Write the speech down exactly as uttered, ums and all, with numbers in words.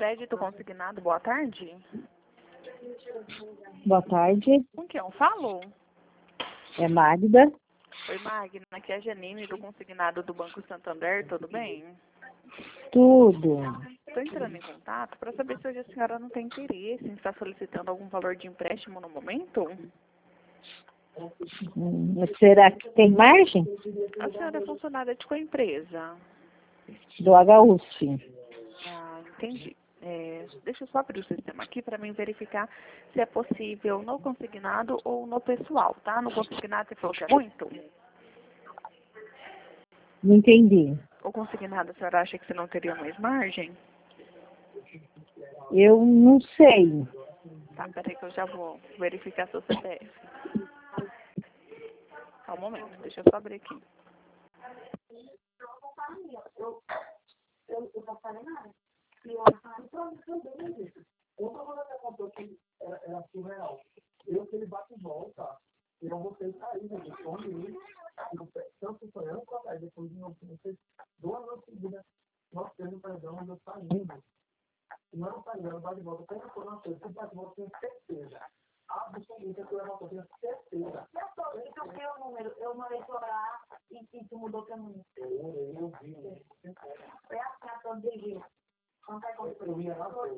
crédito consignado, boa tarde. Boa tarde, Com quem eu falo? é Magda. Oi, Magna, aqui é a Janine do consignado do Banco Santander, tudo bem? Tudo. Estou entrando em contato para saber se hoje a senhora não tem interesse em estar solicitando algum valor de empréstimo no momento. Hum, será que tem margem? A senhora é funcionária de qual empresa? Do H U S. Ah, entendi. É, deixa eu só abrir o sistema aqui para mim verificar se é possível no consignado ou no pessoal, tá? No consignado você falou que é muito? Não entendi. O consignado a senhora acha que você não teria mais margem? Eu não sei. Tá, peraí que eu já vou verificar seu C P F. Só um momento, deixa eu só abrir aqui. Eu mandei chorar e, e tu mudou pra mim. Foi assim a tua dirigir. Não tá com